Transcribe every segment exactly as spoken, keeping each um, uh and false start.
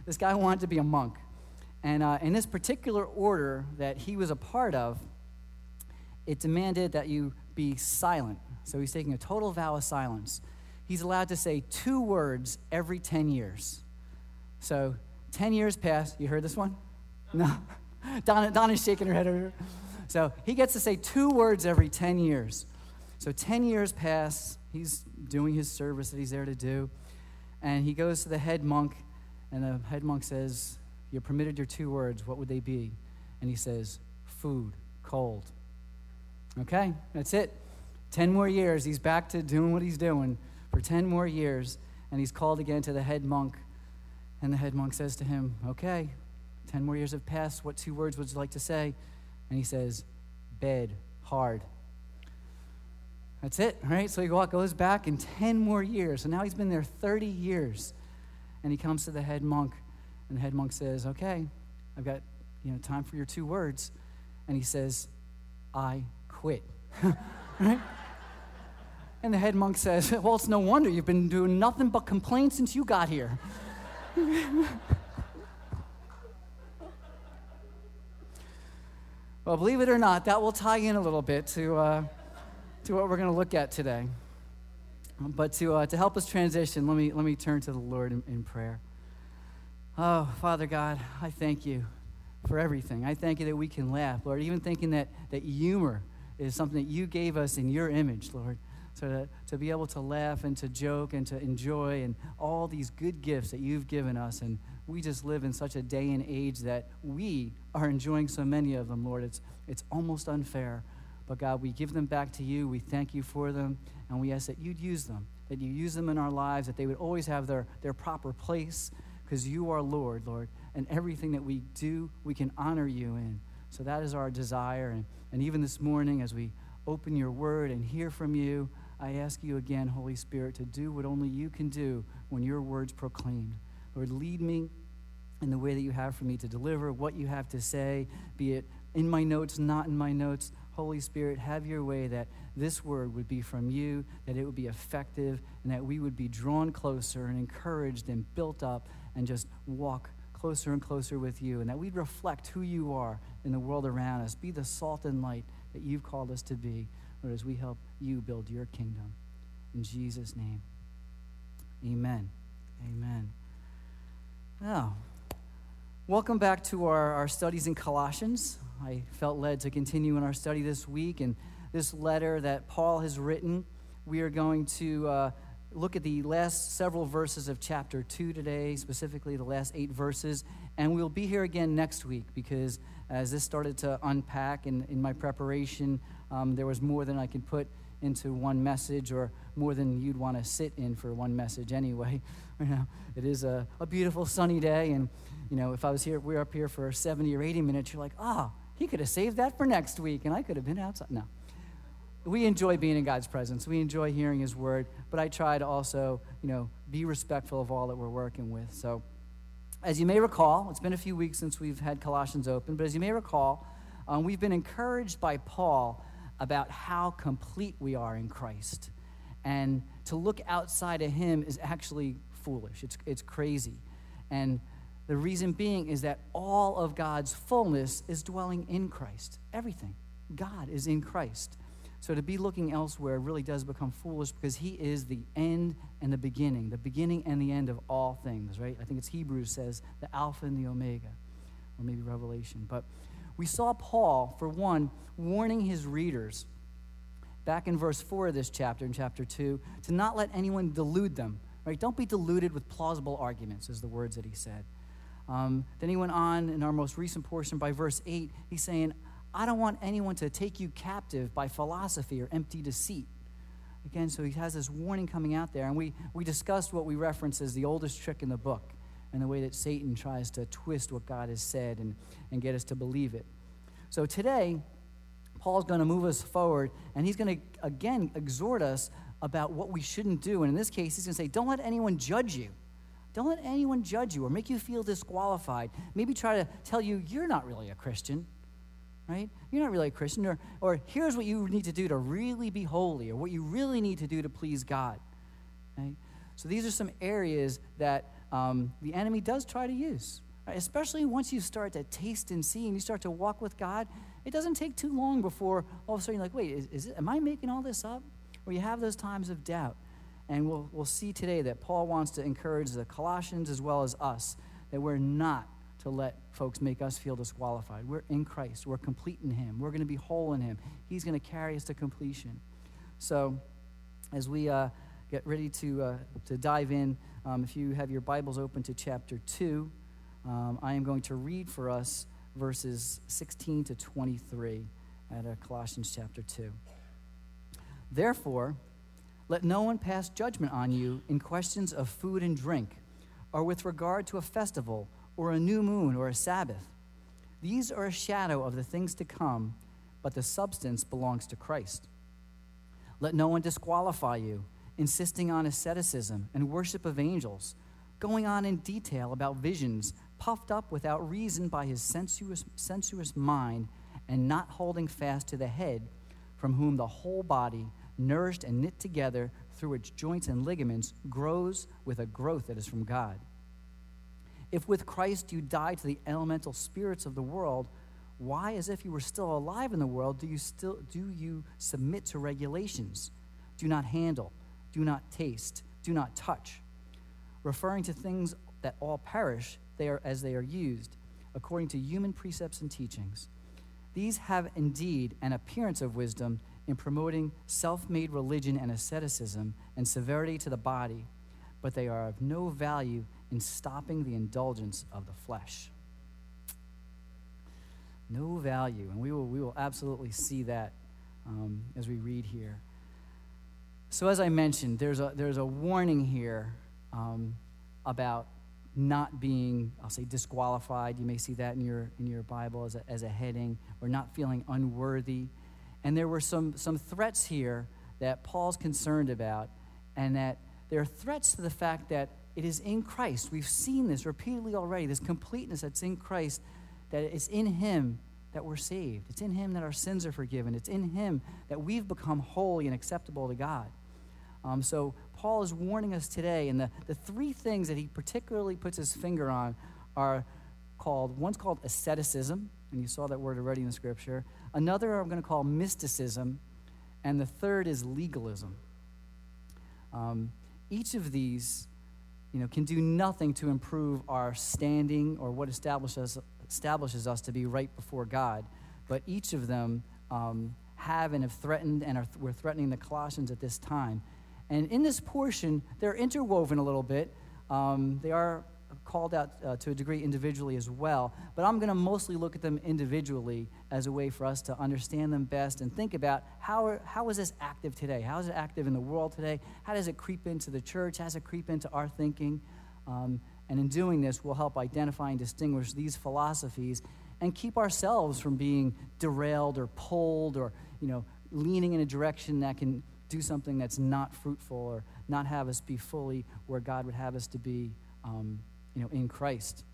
this guy wanted to be a monk. And uh, in this particular order that he was a part of, it demanded that you be silent. So he's taking a total vow of silence. He's allowed to say two words every ten years. So ten years pass. You heard this one? No. Donna, Donna's shaking her head over here. So he gets to say two words every ten years. So ten years pass. He's doing his service that he's there to do. And he goes to the head monk, and the head monk says, you're permitted your two words. What would they be? And he says, food, cold. Okay, that's it. Ten more years. He's back to doing what he's doing for ten more years. And he's called again to the head monk. And the head monk says to him, okay, ten more years have passed. What two words would you like to say? And he says, bed, hard. That's it, right? So he goes back in ten more years. So now he's been there thirty years. And he comes to the head monk, and the head monk says, okay, I've got, you know, time for your two words. And he says, I quit. Right? And the head monk says, well, it's no wonder. You've been doing nothing but complain since you got here. Well, believe it or not, that will tie in a little bit to uh, to what we're going to look at today. But to uh, to help us transition, let me let me turn to the Lord in, in prayer. Oh, Father God, I thank you for everything. I thank you that we can laugh, Lord, even thinking that, that humor is something that you gave us in your image, Lord. So to, to be able to laugh and to joke and to enjoy and all these good gifts that you've given us. And we just live in such a day and age that we are enjoying so many of them, Lord. It's, it's almost unfair. But God, we give them back to you. We thank you for them. And we ask that you'd use them, that you use them in our lives, that they would always have their, their proper place, because you are Lord, Lord. And everything that we do, we can honor you in. So that is our desire. And, and even this morning, as we open your word and hear from you, I ask you again, Holy Spirit, to do what only you can do when your word's proclaimed. Lord, lead me in the way that you have for me to deliver what you have to say, be it in my notes, not in my notes. Holy Spirit, have your way that this word would be from you, that it would be effective, and that we would be drawn closer and encouraged and built up and just walk closer and closer with you, and that we'd reflect who you are in the world around us. Be the salt and light that you've called us to be, Lord, as we help you build your kingdom. In Jesus' name, amen. Amen. Now, welcome back to our, our studies in Colossians. I felt led to continue in our study this week, and this letter that Paul has written, we are going to uh, look at the last several verses of chapter two today, specifically the last eight verses, and we'll be here again next week because as this started to unpack in, in my preparation, um, there was more than I could put into one message, or more than you'd want to sit in for one message anyway. You know, it is a, a beautiful sunny day, and you know, if I was here, we we're up here for seventy or eighty minutes, you're like, ah, oh, he could have saved that for next week, and I could have been outside. No. We enjoy being in God's presence. We enjoy hearing his word, but I try to also, you know, be respectful of all that we're working with. So as you may recall, it's been a few weeks since we've had Colossians open, but as you may recall, um, we've been encouraged by Paul about how complete we are in Christ. And to look outside of him is actually foolish. It's, it's crazy. And the reason being is that all of God's fullness is dwelling in Christ. Everything. God is in Christ. So to be looking elsewhere really does become foolish because he is the end and the beginning, the beginning and the end of all things, right? I think it's Hebrews says the Alpha and the Omega, or maybe Revelation. But we saw Paul, for one, warning his readers back in verse four of this chapter, in chapter two, to not let anyone delude them, right? Don't be deluded with plausible arguments, is the words that he said. Um, then he went on in our most recent portion by verse eight, he's saying, I don't want anyone to take you captive by philosophy or empty deceit. Again, so he has this warning coming out there, and we, we discussed what we reference as the oldest trick in the book, and the way that Satan tries to twist what God has said and, and get us to believe it. So today, Paul's going to move us forward, and he's going to, again, exhort us about what we shouldn't do. And in this case, he's going to say, don't let anyone judge you. Don't let anyone judge you or make you feel disqualified. Maybe try to tell you you're not really a Christian, right? You're not really a Christian. Or, or here's what you need to do to really be holy, or what you really need to do to please God, right? So these are some areas that um, the enemy does try to use. Right? Especially once you start to taste and see and you start to walk with God, it doesn't take too long before all of a sudden you're like, wait, is, is it, am I making all this up? Or you have those times of doubt. And we'll, we'll see today that Paul wants to encourage the Colossians as well as us that we're not to let folks make us feel disqualified. We're in Christ. We're complete in him. We're going to be whole in him. He's going to carry us to completion. So as we uh, get ready to, uh, to dive in, um, if you have your Bibles open to chapter two, um, I am going to read for us verses sixteen to twenty-three at uh, Colossians chapter two. Therefore, let no one pass judgment on you in questions of food and drink, or with regard to a festival, or a new moon, or a Sabbath. These are a shadow of the things to come, but the substance belongs to Christ. Let no one disqualify you, insisting on asceticism and worship of angels, going on in detail about visions, puffed up without reason by his sensuous, sensuous mind, and not holding fast to the head, from whom the whole body, nourished and knit together through its joints and ligaments, grows with a growth that is from God. If with Christ you died to the elemental spirits of the world, why, as if you were still alive in the world, do you still do you submit to regulations? Do not handle, do not taste, do not touch, referring to things that all perish, they are as they are used, according to human precepts and teachings. These have indeed an appearance of wisdom in promoting self-made religion and asceticism and severity to the body, but they are of no value in stopping the indulgence of the flesh. No value, and we will we will absolutely see that um, as we read here. So as I mentioned, there's a there's a warning here um, about not being, I'll say, disqualified. You may see that in your in your Bible as a, as a heading, or not feeling unworthy. And there were some some threats here that Paul's concerned about, and that there are threats to the fact that it is in Christ. We've seen this repeatedly already, this completeness that's in Christ, that it's in him that we're saved. It's in him that our sins are forgiven. It's in him that we've become holy and acceptable to God. Um, so Paul is warning us today, and the, the three things that he particularly puts his finger on are called, one's called asceticism, and you saw that word already in the scripture. Another I'm going to call mysticism, and the third is legalism. Um, each of these, you know, can do nothing to improve our standing or what establishes establishes us to be right before God, but each of them um, have and have threatened and are we're threatening the Colossians at this time. And in this portion, they're interwoven a little bit. Um, they are called out uh, to a degree individually as well, but I'm going to mostly look at them individually as a way for us to understand them best and think about how are, how is this active today? How is it active in the world today? How does it creep into the church? How does it creep into our thinking? Um, and in doing this, we'll help identify and distinguish these philosophies and keep ourselves from being derailed or pulled or, you know, leaning in a direction that can do something that's not fruitful or not have us be fully where God would have us to be um, you know, in Christ.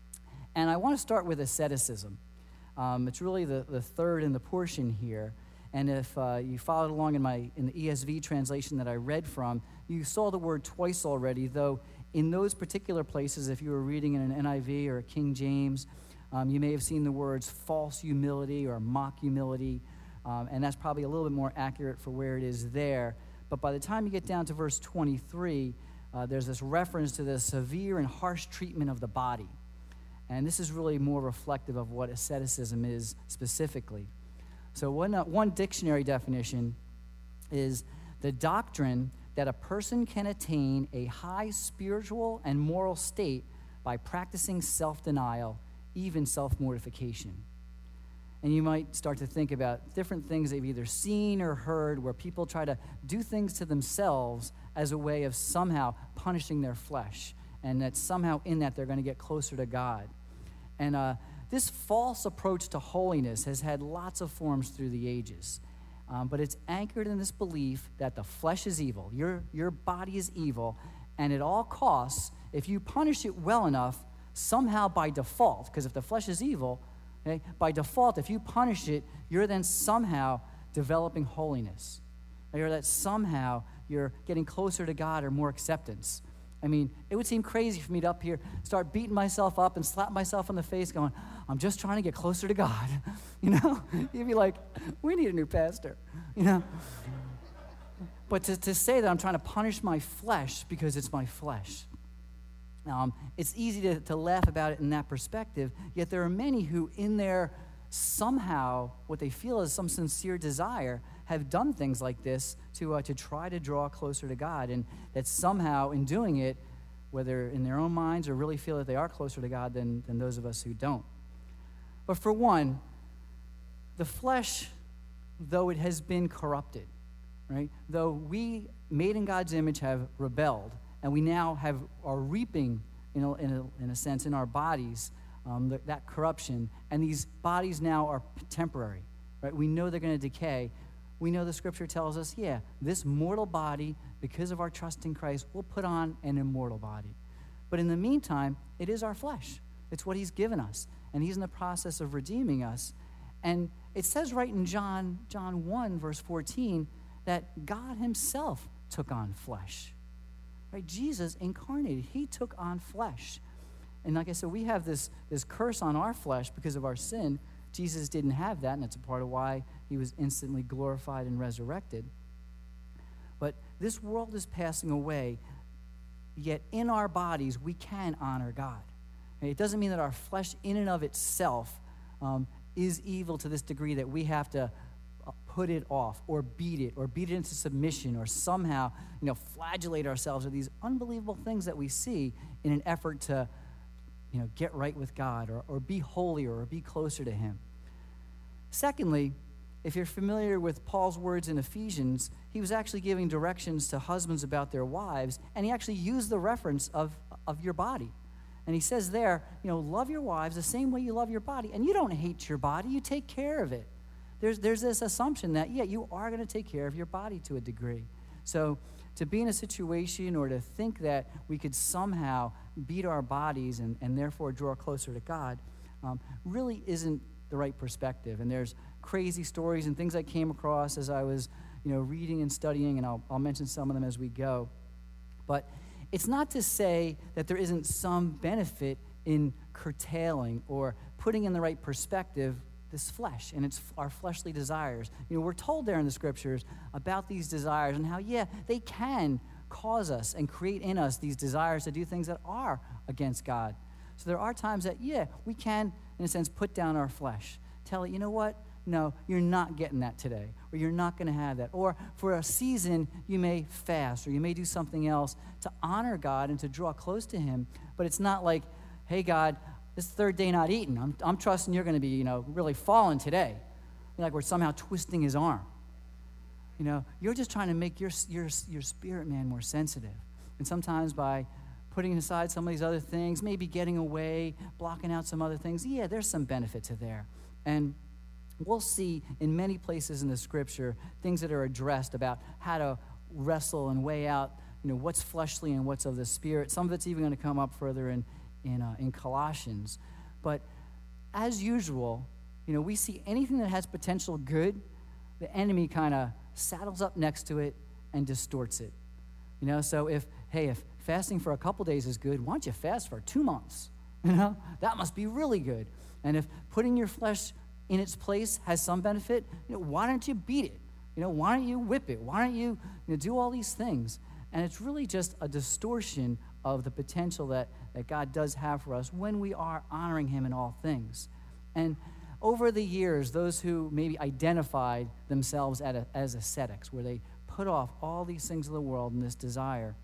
And I want to start with asceticism. Um, it's really the, the third in the portion here. And if uh, you followed along in my in the E S V translation that I read from, you saw the word twice already, though in those particular places, if you were reading in an N I V or a King James, um, you may have seen the words false humility or mock humility, um, and that's probably a little bit more accurate for where it is there. But by the time you get down to verse twenty-three, Uh, there's this reference to the severe and harsh treatment of the body. And this is really more reflective of what asceticism is specifically. So one, uh, one dictionary definition is the doctrine that a person can attain a high spiritual and moral state by practicing self-denial, even self-mortification. And you might start to think about different things they've either seen or heard where people try to do things to themselves as a way of somehow punishing their flesh, and that somehow in that they're going to get closer to God. And uh, this false approach to holiness has had lots of forms through the ages, um, but it's anchored in this belief that the flesh is evil, your, your body is evil, and at all costs, if you punish it well enough, somehow by default, because if the flesh is evil, okay, by default, if you punish it, you're then somehow developing holiness. Or that somehow you're getting closer to God or more acceptance. I mean, it would seem crazy for me to up here start beating myself up and slap myself in the face going, I'm just trying to get closer to God. You know? You'd be like, we need a new pastor, you know? But to, to say that I'm trying to punish my flesh because it's my flesh. Um, it's easy to, to laugh about it in that perspective, yet there are many who in their somehow, what they feel is some sincere desire, have done things like this to, uh, to try to draw closer to God, and that somehow in doing it, whether in their own minds or really feel that they are closer to God than, than those of us who don't. But for one, the flesh, though it has been corrupted, right? Though we, made in God's image, have rebelled, and we now have are reaping, you know, in a, in a sense, in our bodies, um, the, that corruption, and these bodies now are temporary, right? We know they're going to decay. We know the Scripture tells us, yeah, this mortal body, because of our trust in Christ, will put on an immortal body. But in the meantime, it is our flesh. It's what he's given us, and he's in the process of redeeming us. And it says right in John, John one, verse fourteen, that God himself took on flesh. Right? Jesus incarnated. He took on flesh. And like I said, we have this, this curse on our flesh because of our sin. Jesus didn't have that, and that's a part of why he was instantly glorified and resurrected. But this world is passing away, yet in our bodies we can honor God. And it doesn't mean that our flesh in and of itself um, is evil to this degree that we have to put it off or beat it or beat it into submission or somehow, you know, flagellate ourselves with these unbelievable things that we see in an effort to, you know, get right with God or, or be holier or be closer to him. Secondly, if you're familiar with Paul's words in Ephesians, he was actually giving directions to husbands about their wives, and he actually used the reference of, of your body. And he says there, you know, love your wives the same way you love your body. And you don't hate your body, you take care of it. There's, there's this assumption that, yeah, you are going to take care of your body to a degree. So to be in a situation or to think that we could somehow beat our bodies and, and therefore draw closer to God um, really isn't the right perspective. And there's crazy stories and things I came across as I was, you know, reading and studying, and I'll, I'll mention some of them as we go. But it's not to say that there isn't some benefit in curtailing or putting in the right perspective this flesh and its our fleshly desires. You know, we're told there in the Scriptures about these desires and how, yeah, they can cause us and create in us these desires to do things that are against God. So there are times that, yeah, we can, in a sense, put down our flesh. Tell it, you know what? No, you're not getting that today, or you're not going to have that. Or for a season, you may fast, or you may do something else to honor God and to draw close to him. But it's not like, hey, God, this third day not eating. I'm, I'm trusting you're going to be, you know, really falling today. Like we're somehow twisting his arm. You know, you're just trying to make your, your, your spirit man more sensitive. And sometimes by putting aside some of these other things, maybe getting away, blocking out some other things, yeah, there's some benefit to there. And we'll see in many places in the Scripture things that are addressed about how to wrestle and weigh out, you know, what's fleshly and what's of the Spirit. Some of it's even going to come up further in in, uh, in Colossians. But as usual, you know, we see anything that has potential good, the enemy kind of saddles up next to it and distorts it. You know, so if, hey, if fasting for a couple days is good, why don't you fast for two months? You know, that must be really good. And if putting your flesh in its place has some benefit, you know, why don't you beat it? You know, why don't you whip it? Why don't you, you know, do all these things? And it's really just a distortion of the potential that, that God does have for us when we are honoring him in all things. And over the years, those who maybe identified themselves at a, as ascetics, where they put off all these things of the world and this desire,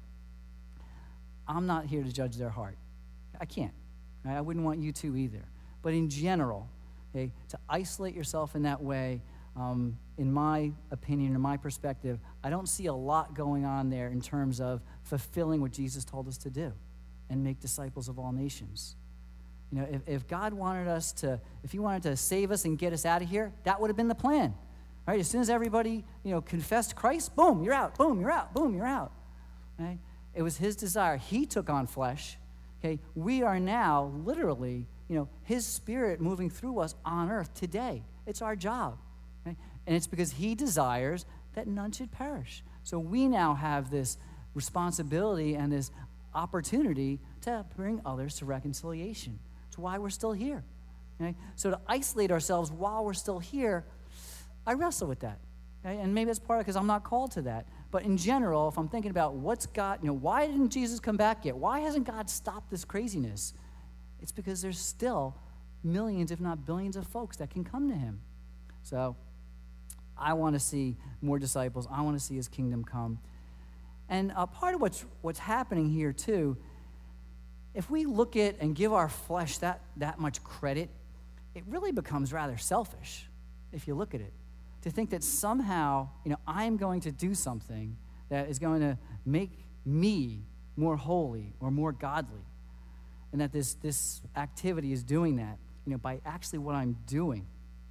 I'm not here to judge their heart. I can't. Right? I wouldn't want you to either. But in general, okay, to isolate yourself in that way, um, in my opinion, in my perspective, I don't see a lot going on there in terms of fulfilling what Jesus told us to do and make disciples of all nations. You know, if, if God wanted us to, if he wanted to save us and get us out of here, that would have been the plan, right? As soon as everybody, you know, confessed Christ, boom, you're out, boom, you're out, boom, you're out, right? It was his desire. He took on flesh, okay? We are now literally, you know, his Spirit moving through us on earth today. It's our job, okay? And it's because he desires that none should perish. So we now have this responsibility and this opportunity to bring others to reconciliation. It's why we're still here. Okay? So to isolate ourselves while we're still here, I wrestle with that. Okay? And maybe that's part of it because I'm not called to that. But in general, if I'm thinking about what's God, you know, why didn't Jesus come back yet? Why hasn't God stopped this craziness? It's because there's still millions, if not billions, of folks that can come to him. So I want to see more disciples. I want to see his kingdom come. And uh, part of what's what's happening here, too, if we look at and give our flesh that, that much credit, it really becomes rather selfish, if you look at it. To think that somehow, you know, I'm going to do something that is going to make me more holy or more godly. And that this, this activity is doing that, you know, by actually what I'm doing.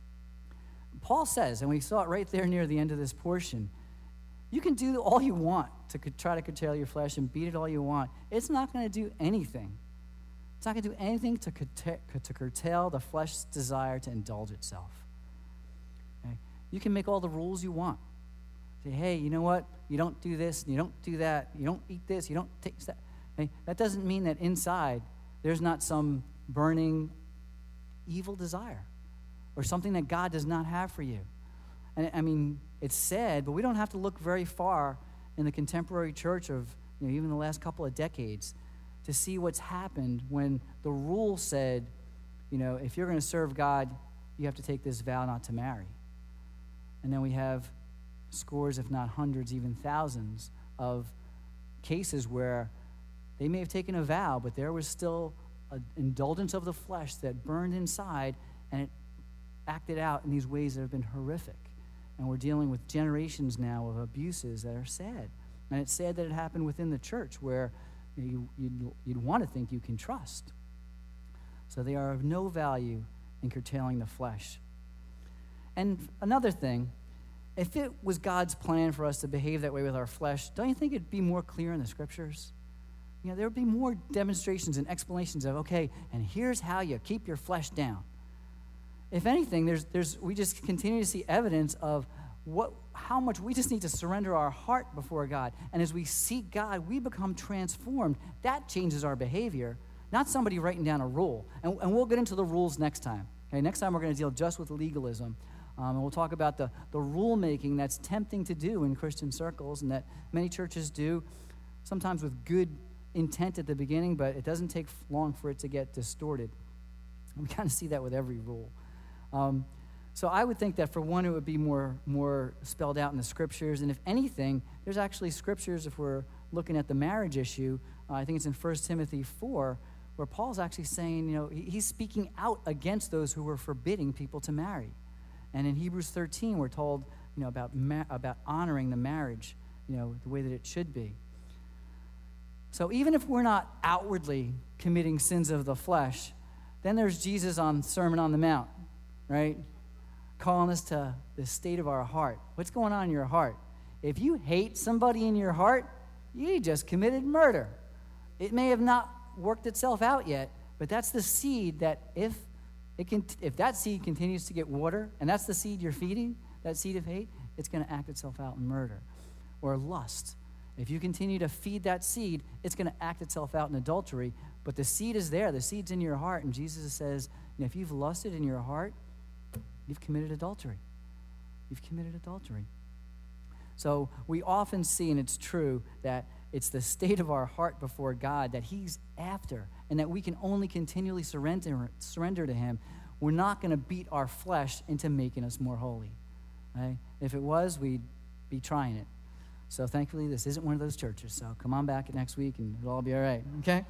Paul says, and we saw it right there near the end of this portion, you can do all you want to try to curtail your flesh and beat it all you want. It's not going to do anything. It's not going to do anything to, curta- to curtail the flesh's desire to indulge itself. Okay? You can make all the rules you want. Say, hey, you know what? You don't do this, you don't do that, you don't eat this, you don't take that. Okay? That doesn't mean that inside there's not some burning evil desire or something that God does not have for you. And I mean, it's sad, but we don't have to look very far in the contemporary church of, you know, even the last couple of decades to see what's happened when the rule said, you know, if you're going to serve God, you have to take this vow not to marry. And then we have scores, if not hundreds, even thousands of cases where they may have taken a vow, but there was still an indulgence of the flesh that burned inside, and it acted out in these ways that have been horrific. And we're dealing with generations now of abuses that are sad. And it's sad that it happened within the church where you, you'd, you'd want to think you can trust. So they are of no value in curtailing the flesh. And another thing, if it was God's plan for us to behave that way with our flesh, don't you think it'd be more clear in the scriptures? You know, there would be more demonstrations and explanations of, okay, and here's how you keep your flesh down. If anything, there's, there's, we just continue to see evidence of what, how much we just need to surrender our heart before God. And as we seek God, we become transformed. That changes our behavior, not somebody writing down a rule. And, and we'll get into the rules next time. Okay, next time we're going to deal just with legalism. Um, and we'll talk about the, the rule-making that's tempting to do in Christian circles and that many churches do, sometimes with good intent at the beginning, but it doesn't take long for it to get distorted. We kind of see that with every rule. Um, so I would think that for one, it would be more, more spelled out in the scriptures. And if anything, there's actually scriptures, if we're looking at the marriage issue, uh, I think it's in First Timothy four, where Paul's actually saying, you know, he, he's speaking out against those who were forbidding people to marry. And in Hebrews thirteen, we're told, you know, about ma- about honoring the marriage, you know, the way that it should be. So even if we're not outwardly committing sins of the flesh, then there's Jesus on Sermon on the Mount, right? Calling us to the state of our heart. What's going on in your heart? If you hate somebody in your heart, you just committed murder. It may have not worked itself out yet, but that's the seed that if it can, if that seed continues to get water, and that's the seed you're feeding, that seed of hate, it's going to act itself out in murder or lust. If you continue to feed that seed, it's going to act itself out in adultery. But the seed is there. The seed's in your heart. And Jesus says, you know, if you've lusted in your heart, you've committed adultery. You've committed adultery. So we often see, and it's true, that it's the state of our heart before God that he's after, and that we can only continually surrender, surrender to him. We're not going to beat our flesh into making us more holy. Right? If it was, we'd be trying it. So thankfully, this isn't one of those churches. So come on back next week and it'll all be all right, okay?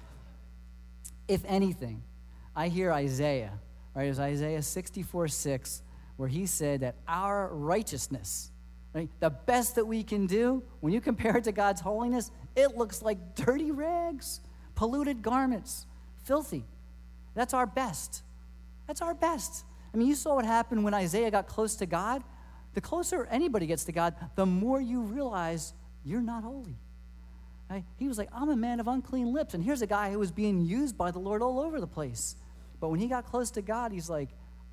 If anything, I hear Isaiah, right? It was Isaiah sixty-four six, where he said that our righteousness, right, the best that we can do, when you compare it to God's holiness, it looks like dirty rags, polluted garments, filthy. That's our best. That's our best. I mean, you saw what happened when Isaiah got close to God. The closer anybody gets to God, the more you realize you're not holy. Right? He was like, I'm a man of unclean lips. And here's a guy who was being used by the Lord all over the place. But when he got close to God, he's like,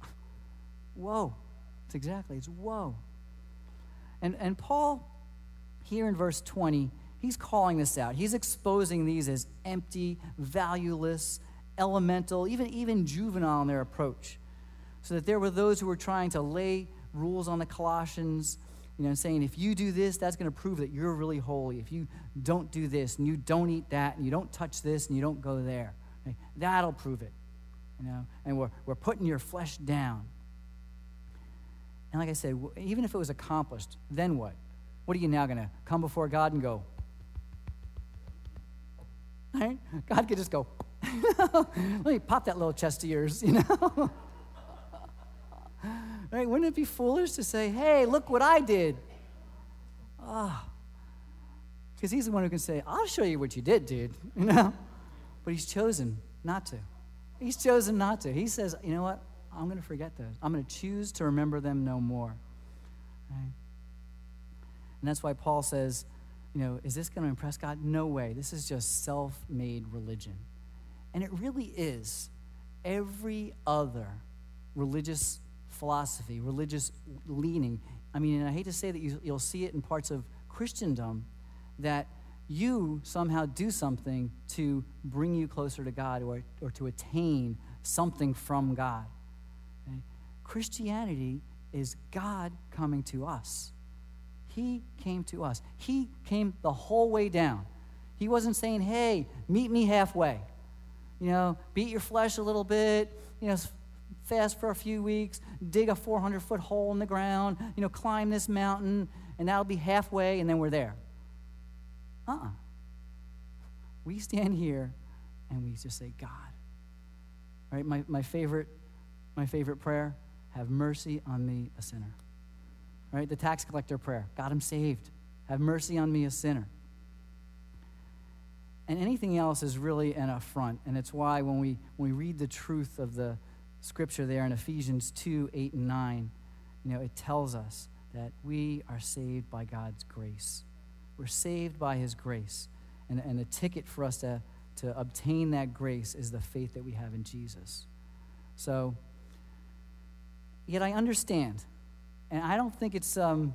whoa. It's exactly, it's whoa. And, and Paul, here in verse twenty, he He's calling this out. He's exposing these as empty, valueless, elemental, even, even juvenile in their approach. So that there were those who were trying to lay rules on the Colossians, you know, saying, if you do this, that's going to prove that you're really holy. If you don't do this, and you don't eat that, and you don't touch this, and you don't go there, okay, that'll prove it, you know. And we're, we're putting your flesh down. And like I said, even if it was accomplished, then what? What are you now going to come before God and go? Right? God could just go, let me pop that little chest of yours, you know. Right? Wouldn't it be foolish to say, hey, look what I did? Ah. Oh. Because he's the one who can say, I'll show you what you did, dude. You know? But he's chosen not to. He's chosen not to. He says, you know what? I'm going to forget those. I'm going to choose to remember them no more. Right? And that's why Paul says, you know, is this going to impress God? No way. This is just self-made religion. And it really is. Every other religious philosophy, religious leaning, I mean, and I hate to say that you, you'll see it in parts of Christendom, that you somehow do something to bring you closer to God or, or to attain something from God. Okay? Christianity is God coming to us. He came to us. He came the whole way down. He wasn't saying, hey, meet me halfway. You know, beat your flesh a little bit, you know, fast for a few weeks, dig a four hundred foot hole in the ground, you know, climb this mountain, and that'll be halfway, and then we're there. Uh-uh. We stand here, and we just say, God. Right? My, my favorite, my favorite prayer, have mercy on me, a sinner. Right? The tax collector prayer, God, I'm saved. Have mercy on me, a sinner. And anything else is really an affront, and it's why when we when we read the truth of the Scripture there in Ephesians two, eight, and nine, you know, it tells us that we are saved by God's grace. We're saved by his grace. And, and the ticket for us to, to obtain that grace is the faith that we have in Jesus. So, yet I understand, and I don't think it's um,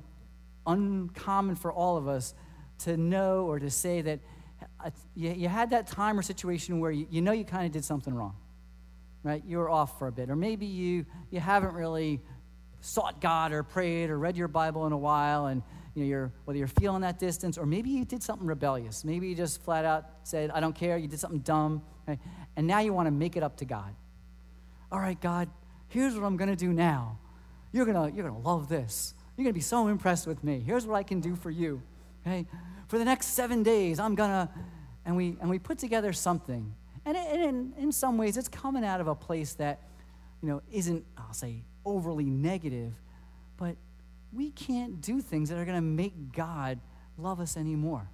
uncommon for all of us to know or to say that uh, you, you had that time or situation where you, you know you kind of did something wrong. Right? You were off for a bit. Or maybe you you haven't really sought God or prayed or read your Bible in a while, and you know, you're whether you're feeling that distance, or maybe you did something rebellious. Maybe you just flat out said, I don't care, you did something dumb, right? And now you want to make it up to God. All right, God, here's what I'm gonna do now. You're gonna you're gonna love this. You're gonna be so impressed with me. Here's what I can do for you. Okay? For the next seven days, I'm gonna and we and we put together something. And in, in some ways, it's coming out of a place that, you know, isn't, I'll say, overly negative, but we can't do things that are going to make God love us anymore.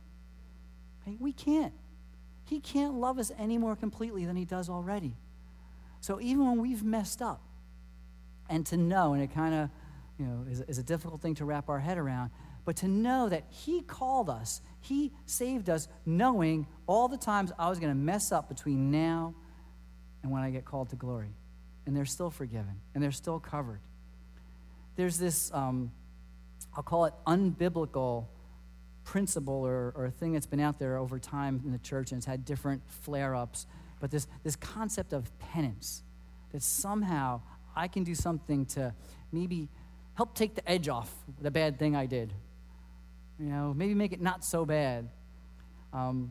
Okay? We can't. He can't love us any more completely than he does already. So even when we've messed up, and to know, and it kind of, you know, is, is a difficult thing to wrap our head around, but to know that he called us, he saved us, knowing all the times I was going to mess up between now and when I get called to glory. And they're still forgiven, and they're still covered. There's this, um, I'll call it unbiblical principle or, or a thing that's been out there over time in the church, and it's had different flare-ups, but this, this concept of penance, that somehow I can do something to maybe help take the edge off the bad thing I did. You know, maybe make it not so bad. Um,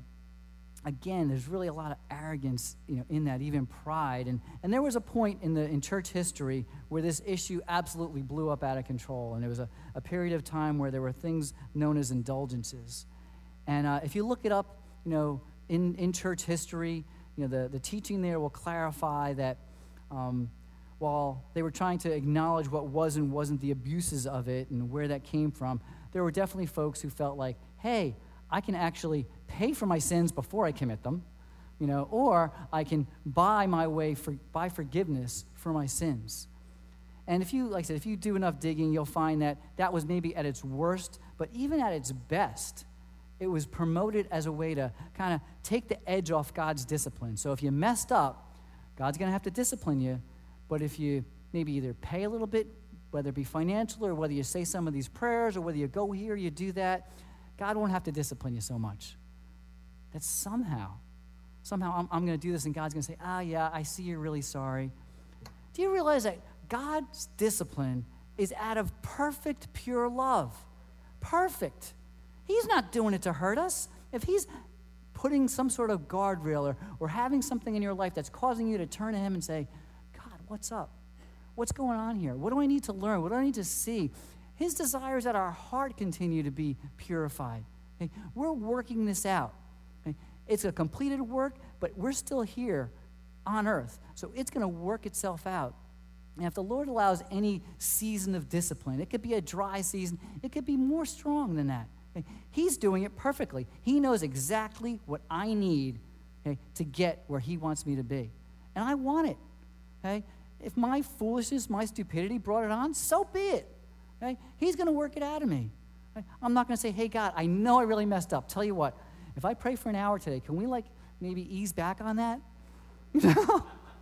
again, there's really a lot of arrogance, you know, in that, even pride. And, and there was a point in the in church history where this issue absolutely blew up out of control. And there was a, a period of time where there were things known as indulgences. And uh, if you look it up, you know, in, in church history, you know, the, the teaching there will clarify that um, while they were trying to acknowledge what was and wasn't the abuses of it and where that came from, there were definitely folks who felt like, hey, I can actually pay for my sins before I commit them, you know, or I can buy my way, for, buy forgiveness for my sins. And if you, like I said, if you do enough digging, you'll find that that was maybe at its worst, but even at its best, it was promoted as a way to kind of take the edge off God's discipline. So if you messed up, God's going to have to discipline you, but if you maybe either pay a little bit, whether it be financial or whether you say some of these prayers or whether you go here, you do that, God won't have to discipline you so much. That somehow, somehow I'm, I'm going to do this and God's going to say, ah, yeah, I see you're really sorry. Do you realize that God's discipline is out of perfect, pure love? Perfect. He's not doing it to hurt us. If he's putting some sort of guardrail or, or having something in your life that's causing you to turn to him and say, God, what's up? What's going on here? What do I need to learn? What do I need to see? His desire is that our heart continue to be purified. Okay? We're working this out. Okay? It's a completed work, but we're still here on earth. So it's going to work itself out. And if the Lord allows any season of discipline, it could be a dry season, it could be more strong than that. Okay? He's doing it perfectly. He knows exactly what I need, okay, to get where he wants me to be. And I want it. Okay? If my foolishness, my stupidity brought it on, so be it. Okay? He's going to work it out of me. Okay? I'm not going to say, hey, God, I know I really messed up. Tell you what, if I pray for an hour today, can we, like, maybe ease back on that? You know?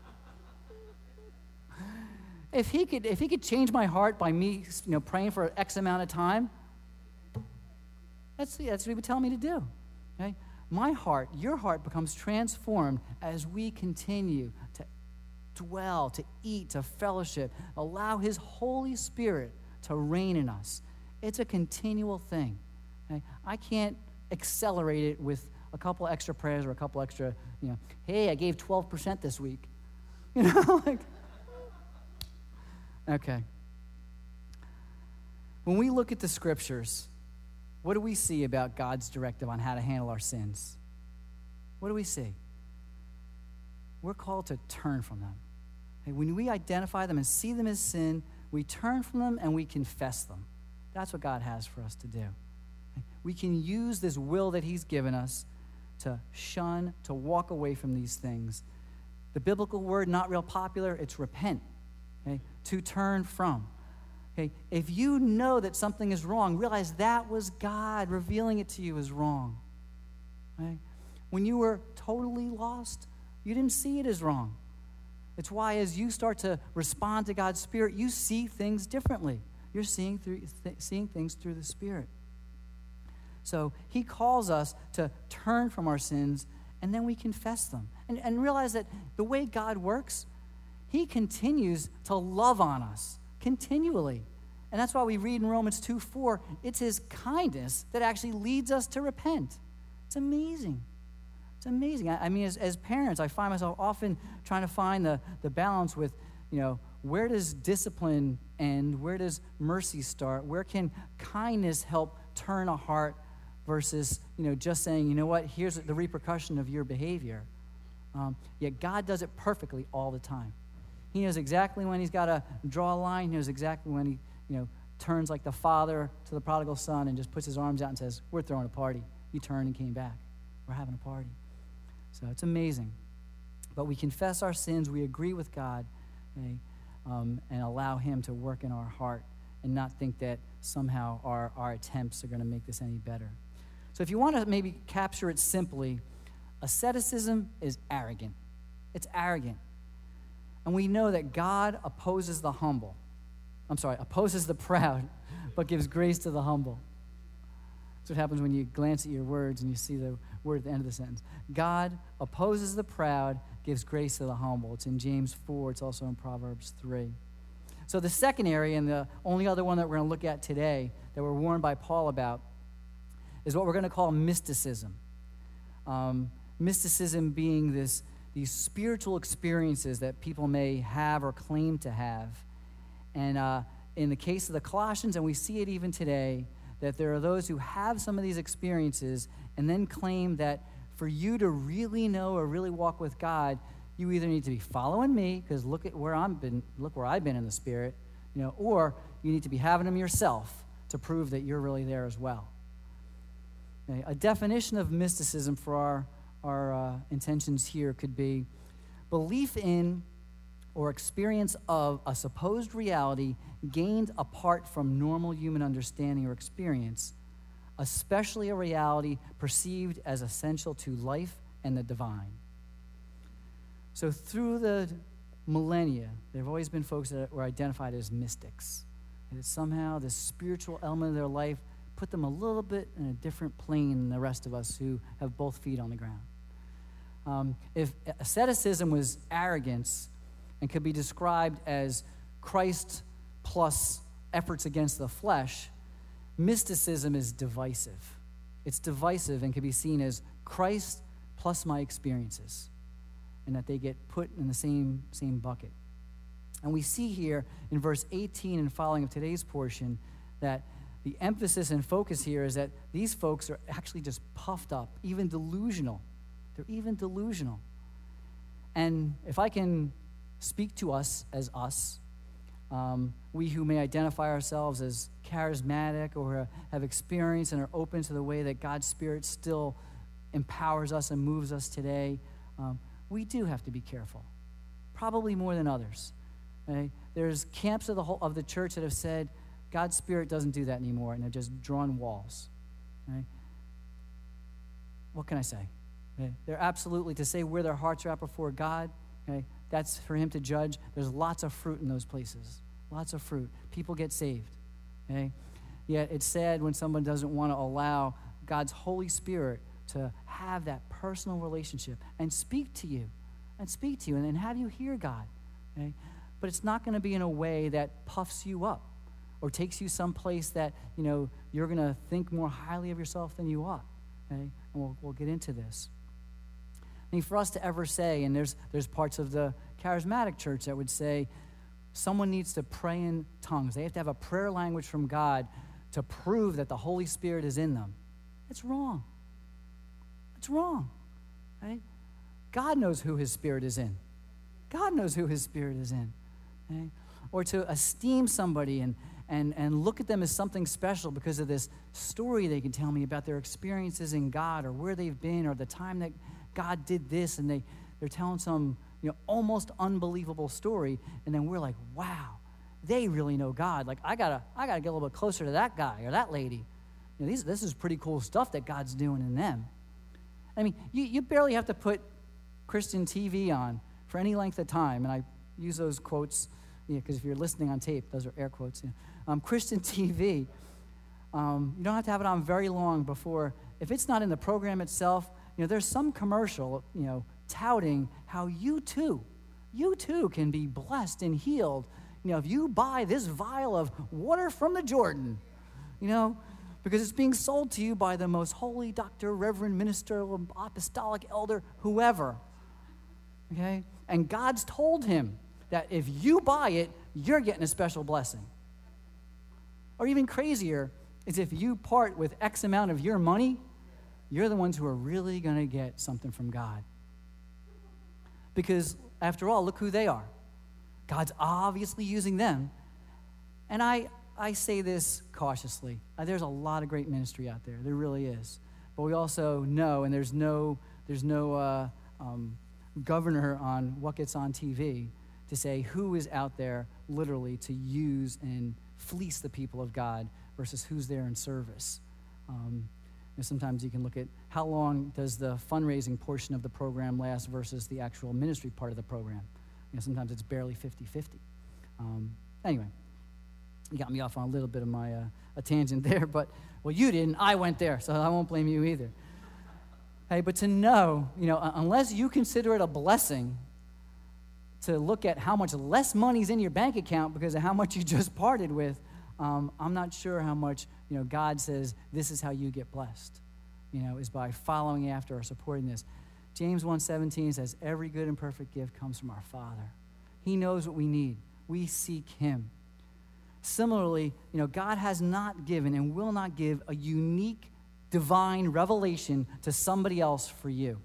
If he could, if he could change my heart by me, you know, praying for X amount of time, that's, that's what he would tell me to do. Okay? My heart, your heart becomes transformed as we continue to dwell, to eat, to fellowship, allow his Holy Spirit to reign in us. It's a continual thing. Okay? I can't accelerate it with a couple extra prayers or a couple extra, you know, hey, I gave twelve percent this week. You know, like, okay. When we look at the scriptures, what do we see about God's directive on how to handle our sins? What do we see? We're called to turn from them. Okay, when we identify them and see them as sin, we turn from them and we confess them. That's what God has for us to do. Okay, we can use this will that he's given us to shun, to walk away from these things. The biblical word, not real popular, it's repent. Okay, to turn from. Okay, if you know that something is wrong, realize that was God revealing it to you as wrong. Okay? When you were totally lost, you didn't see it as wrong. It's why as you start to respond to God's Spirit, you see things differently. You're seeing through th- seeing things through the Spirit. So he calls us to turn from our sins, and then we confess them. And, and realize that the way God works, he continues to love on us continually. And that's why we read in Romans two four, it's his kindness that actually leads us to repent. It's amazing. It's amazing. I, I mean, as, as parents, I find myself often trying to find the, the balance with, you know, where does discipline end? Where does mercy start? Where can kindness help turn a heart versus, you know, just saying, you know what, here's the repercussion of your behavior. Um, yet God does it perfectly all the time. He knows exactly when he's got to draw a line. He knows exactly when he, you know, turns like the father to the prodigal son and just puts his arms out and says, we're throwing a party. He turned and came back. We're having a party. So it's amazing. But we confess our sins. We agree with God, okay, um, and allow him to work in our heart and not think that somehow our, our attempts are going to make this any better. So if you want to maybe capture it simply, asceticism is arrogant. It's arrogant. And we know that God opposes the humble. I'm sorry, opposes the proud, but gives grace to the humble. That's what happens when you glance at your words and you see the word at the end of the sentence. God opposes the proud, gives grace to the humble. It's in James four. It's also in Proverbs three. So the second area, and the only other one that we're going to look at today that we're warned by Paul about, is what we're going to call mysticism. Um, mysticism being this these spiritual experiences that people may have or claim to have. And uh, in the case of the Colossians, and we see it even today, that there are those who have some of these experiences and then claim that for you to really know or really walk with God, you either need to be following me, because look at where I've been, look where I've been in the Spirit, you know, or you need to be having them yourself to prove that you're really there as well. Okay, a definition of mysticism for our Our uh, intentions here could be belief in or experience of a supposed reality gained apart from normal human understanding or experience, especially a reality perceived as essential to life and the divine. So through the millennia, there have always been folks that were identified as mystics. And it's somehow this spiritual element of their life put them a little bit in a different plane than the rest of us who have both feet on the ground. Um, if asceticism was arrogance and could be described as Christ plus efforts against the flesh, mysticism is divisive. It's divisive and can be seen as Christ plus my experiences, and that they get put in the same, same bucket. And we see here in verse eighteen and following of today's portion that the emphasis and focus here is that these folks are actually just puffed up, even delusional. They're even delusional. And if I can speak to us as us, um, we who may identify ourselves as charismatic or have experience and are open to the way that God's Spirit still empowers us and moves us today, um, we do have to be careful, probably more than others. Okay? There's camps of the whole of the church that have said God's Spirit doesn't do that anymore, and they're just drawn walls. Okay? What can I say? Okay? They're absolutely, to say where their hearts are at before God, okay, that's for him to judge. There's lots of fruit in those places, lots of fruit. People get saved. Okay? Yet it's sad when someone doesn't want to allow God's Holy Spirit to have that personal relationship and speak to you, and speak to you, and, and have you hear God. Okay? But it's not going to be in a way that puffs you up or takes you someplace that, you know, you're going to think more highly of yourself than you ought. Okay? And we'll, we'll get into this. I mean, for us to ever say, and there's, there's parts of the charismatic church that would say someone needs to pray in tongues. They have to have a prayer language from God to prove that the Holy Spirit is in them. It's wrong. It's wrong. Right? God knows who his Spirit is in. God knows who his Spirit is in. Okay? Or to esteem somebody and, and, and look at them as something special because of this story they can tell me about their experiences in God or where they've been or the time that God did this, and they, they're telling some, you know, almost unbelievable story, and then we're like, wow, they really know God. Like, I gotta, I gotta get a little bit closer to that guy or that lady. You know, these, this is pretty cool stuff that God's doing in them. I mean, you, you barely have to put Christian T V on for any length of time, and I use those quotes, yeah, because if you're listening on tape, those are air quotes. Yeah. Um, Christian T V, um, you don't have to have it on very long before, if it's not in the program itself, you know, there's some commercial, you know, touting how you too, you too can be blessed and healed. You know, if you buy this vial of water from the Jordan, you know, because it's being sold to you by the most holy doctor, reverend, minister, apostolic elder, whoever. Okay? And God's told him that if you buy it, you're getting a special blessing. Or even crazier is if you part with X amount of your money, you're the ones who are really going to get something from God. Because, after all, look who they are. God's obviously using them. And I, I say this cautiously. Uh, there's a lot of great ministry out there. There really is. But we also know, and there's no, there's no uh, um, governor on what gets on T V to say who is out there literally to use and fleece the people of God versus who's there in service. Um, You know, sometimes you can look at how long does the fundraising portion of the program last versus the actual ministry part of the program. You know, sometimes it's barely fifty-fifty. Um, anyway, you got me off on a little bit of my uh, a tangent there, but, well, you didn't. I went there, so I won't blame you either. Hey, but to know, you know, unless you consider it a blessing to look at how much less money's in your bank account because of how much you just parted with, Um, I'm not sure how much, you know, God says this is how you get blessed, you know, is by following after or supporting this. James one seventeen says, every good and perfect gift comes from our Father. He knows what we need. We seek him. Similarly, you know, God has not given and will not give a unique divine revelation to somebody else for you.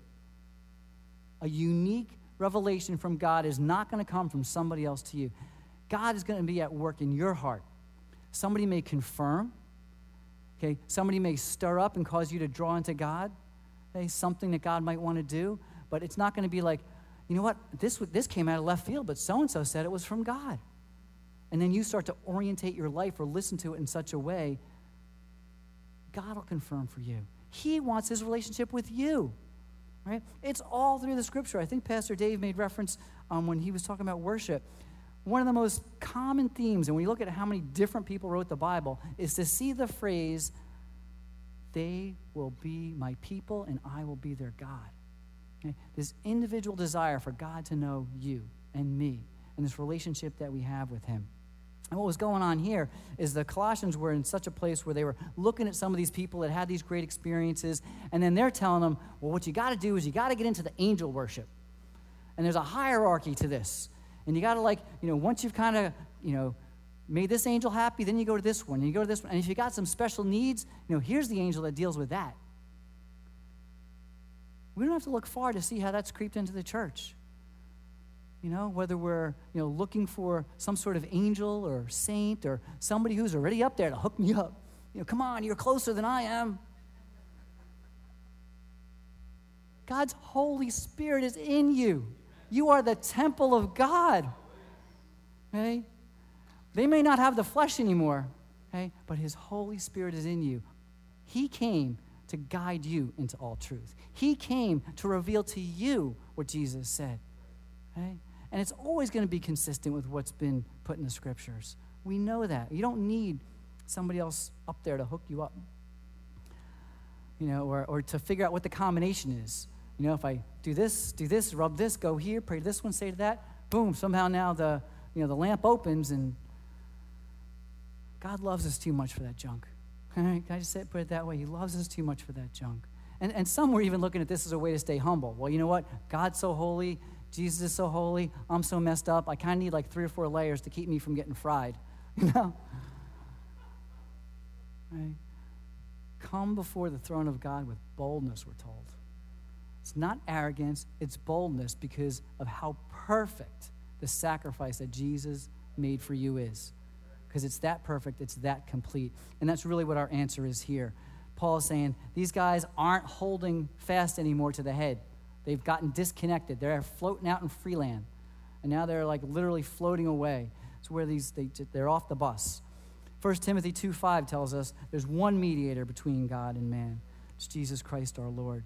A unique revelation from God is not going to come from somebody else to you. God is going to be at work in your heart. Somebody may confirm, okay? Somebody may stir up and cause you to draw into God, okay? Something that God might want to do, but it's not going to be like, you know what, this, this came out of left field, but so-and-so said it was from God. And then you start to orientate your life or listen to it in such a way, God will confirm for you. He wants his relationship with you, right? It's all through the scripture. I think Pastor Dave made reference um, when he was talking about worship. One of the most common themes, and when you look at how many different people wrote the Bible, is to see the phrase, they will be my people and I will be their God. Okay? This individual desire for God to know you and me and this relationship that we have with him. And what was going on here is the Colossians were in such a place where they were looking at some of these people that had these great experiences, and then they're telling them, well, what you got to do is you got to get into the angel worship. And there's a hierarchy to this. And you got to, like, you know, once you've kind of, you know, made this angel happy, then you go to this one, and you go to this one. And if you got some special needs, you know, here's the angel that deals with that. We don't have to look far to see how that's creeped into the church. You know, whether we're, you know, looking for some sort of angel or saint or somebody who's already up there to hook me up. You know, come on, you're closer than I am. God's Holy Spirit is in you. You are the temple of God. Okay? They may not have the flesh anymore, okay? But his Holy Spirit is in you. He came to guide you into all truth. He came to reveal to you what Jesus said. Okay? And it's always going to be consistent with what's been put in the scriptures. We know that. You don't need somebody else up there to hook you up, you know, or, or to figure out what the combination is. You know, if I do this, do this, rub this, go here, pray to this one, say to that, boom, somehow now the, you know, the lamp opens, and God loves us too much for that junk. Can I just say it, put it that way? He loves us too much for that junk. And, and some were even looking at this as a way to stay humble. Well, you know what? God's so holy. Jesus is so holy. I'm so messed up. I kind of need like three or four layers to keep me from getting fried. You know? Right? Come before the throne of God with boldness, we're told. It's not arrogance. It's boldness because of how perfect the sacrifice that Jesus made for you is. Because it's that perfect, it's that complete. And that's really what our answer is here. Paul is saying, these guys aren't holding fast anymore to the head. They've gotten disconnected. They're floating out in free land. And now they're like literally floating away. It's where these, they, they're off the bus. First Timothy two five tells us there's one mediator between God and man. It's Jesus Christ our Lord.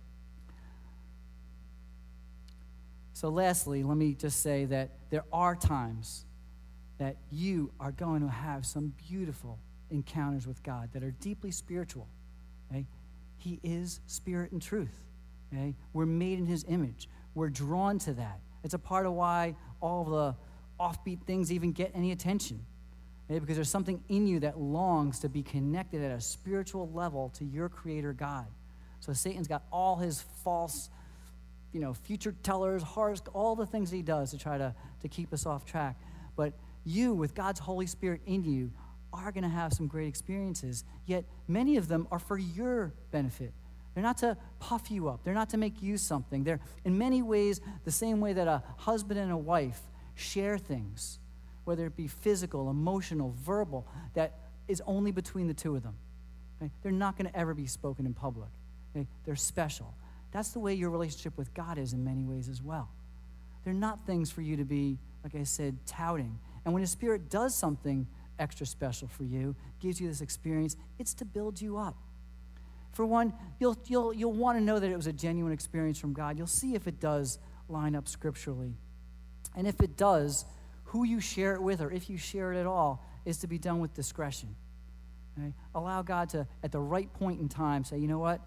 So lastly, let me just say that there are times that you are going to have some beautiful encounters with God that are deeply spiritual. Okay? He is spirit and truth. Okay? We're made in his image. We're drawn to that. It's a part of why all the offbeat things even get any attention. Okay? Because there's something in you that longs to be connected at a spiritual level to your creator God. So Satan's got all his false, you know, future tellers, horoscopes, all the things he does to try to, to keep us off track. But you, with God's Holy Spirit in you, are going to have some great experiences, yet many of them are for your benefit. They're not to puff you up. They're not to make you something. They're, in many ways, the same way that a husband and a wife share things, whether it be physical, emotional, verbal, that is only between the two of them. Okay? They're not going to ever be spoken in public. Okay? They're special. That's the way your relationship with God is in many ways as well. They're not things for you to be, like I said, touting. And when the Spirit does something extra special for you, gives you this experience, it's to build you up. For one, you'll, you'll, you'll want to know that it was a genuine experience from God. You'll see if it does line up scripturally. And if it does, who you share it with, or if you share it at all, is to be done with discretion. Okay? Allow God to, at the right point in time, say, you know what?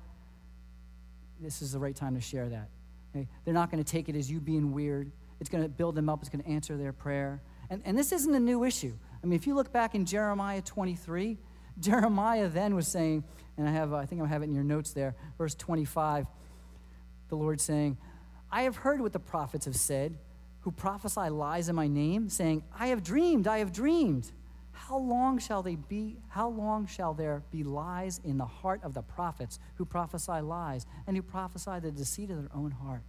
This is the right time to share that. Okay? They're not going to take it as you being weird. It's going to build them up. It's going to answer their prayer. And, and this isn't a new issue. I mean, if you look back in Jeremiah twenty-three, Jeremiah then was saying, and I have, I think I have it in your notes there, verse twenty-five, the Lord saying, I have heard what the prophets have said, who prophesy lies in my name, saying, I have dreamed, I have dreamed. How long shall they be, how long shall there be lies in the heart of the prophets who prophesy lies and who prophesy the deceit of their own heart?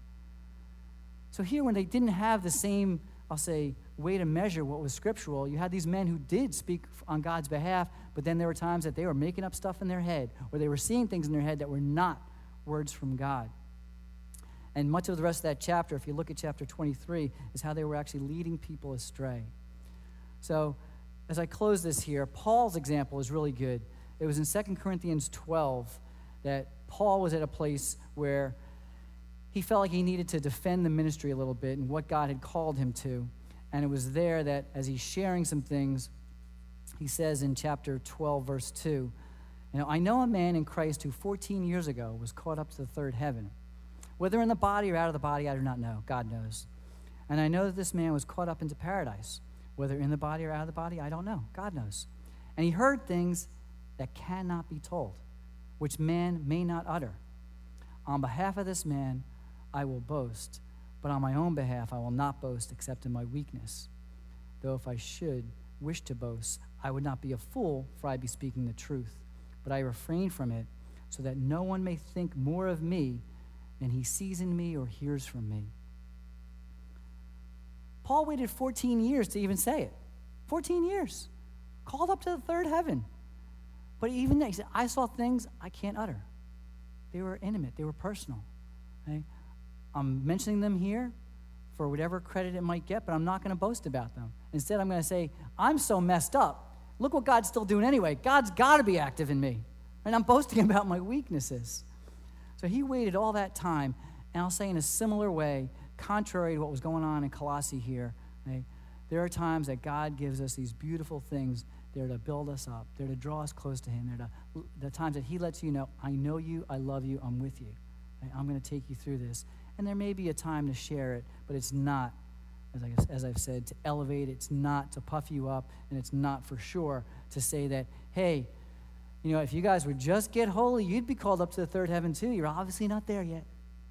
So here, when they didn't have the same, I'll say, way to measure what was scriptural, you had these men who did speak on God's behalf, but then there were times that they were making up stuff in their head, or they were seeing things in their head that were not words from God. And much of the rest of that chapter, if you look at chapter twenty-three, is how they were actually leading people astray. So as I close this here, Paul's example is really good. It was in Second Corinthians twelve that Paul was at a place where he felt like he needed to defend the ministry a little bit and what God had called him to. And it was there that as he's sharing some things, he says in chapter twelve, verse two, You know, I know a man in Christ who fourteen years ago was caught up to the third heaven. Whether in the body or out of the body, I do not know. God knows. And I know that this man was caught up into paradise. Whether in the body or out of the body, I don't know. God knows. And he heard things that cannot be told, which man may not utter. On behalf of this man, I will boast, but on my own behalf, I will not boast except in my weakness. Though if I should wish to boast, I would not be a fool, for I be speaking the truth. But I refrain from it, so that no one may think more of me than he sees in me or hears from me. Paul waited fourteen years to even say it. fourteen years. Called up to the third heaven. But even then, he said, I saw things I can't utter. They were intimate. They were personal. Okay? I'm mentioning them here for whatever credit it might get, but I'm not going to boast about them. Instead, I'm going to say, I'm so messed up. Look what God's still doing anyway. God's got to be active in me. And I'm boasting about my weaknesses. So he waited all that time, and I'll say in a similar way, contrary to what was going on in Colossae here, okay, there are times that God gives us these beautiful things. They're to build us up. They're to draw us close to him. They're to, the times that he lets you know, I know you, I love you, I'm with you. Okay, I'm going to take you through this. And there may be a time to share it, but it's not, as, I, as I've said, to elevate. It's not to puff you up, and it's not for sure to say that, hey, you know, if you guys would just get holy, you'd be called up to the third heaven too. You're obviously not there yet.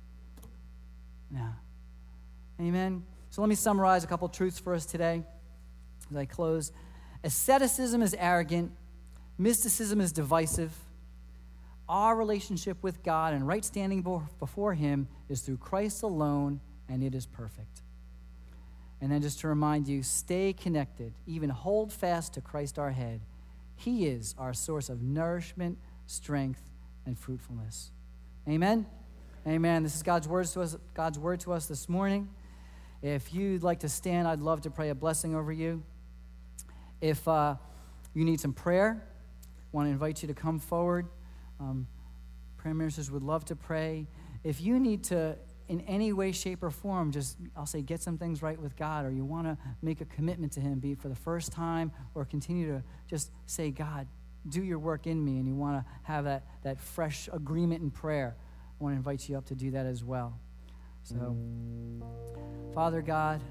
No. Amen. So let me summarize a couple truths for us today as I close. Asceticism is arrogant. Mysticism is divisive. Our relationship with God and right standing before him is through Christ alone, and it is perfect. And then just to remind you, stay connected, even hold fast to Christ our head. He is our source of nourishment, strength, and fruitfulness. Amen? Amen. This is God's word to us, God's word to us this morning. If you'd like to stand, I'd love to pray a blessing over you. If uh, you need some prayer, I want to invite you to come forward. Um, prayer ministers would love to pray. If you need to, in any way, shape, or form, just, I'll say, get some things right with God, or you want to make a commitment to him, be it for the first time, or continue to just say, God, do your work in me, and you want to have that, that fresh agreement in prayer, I want to invite you up to do that as well. So, Father God,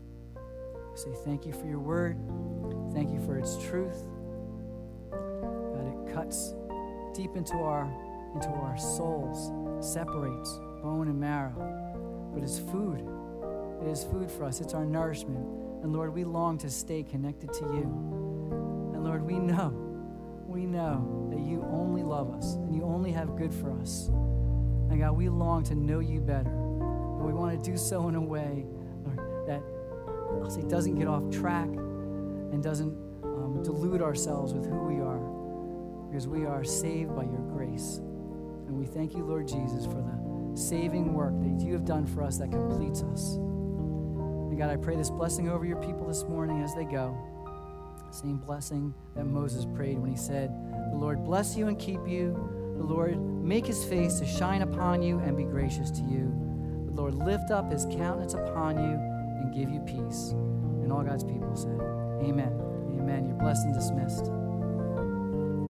I say thank you for your word. Thank you for its truth. God, it cuts deep into our into our souls, separates bone and marrow. But it's food. It is food for us. It's our nourishment. And Lord, we long to stay connected to you. And Lord, we know, we know that you only love us and you only have good for us. And God, we long to know you better. And we want to do so in a way, Lord, that I'll say doesn't get off track and doesn't um, delude ourselves with who we are, because we are saved by your grace. And we thank you, Lord Jesus, for the saving work that you have done for us that completes us. And God, I pray this blessing over your people this morning as they go. Same blessing that Moses prayed when he said, the Lord bless you and keep you. The Lord make his face to shine upon you and be gracious to you. The Lord lift up his countenance upon you and give you peace. And all God's people said, amen. Amen. You're blessed and dismissed.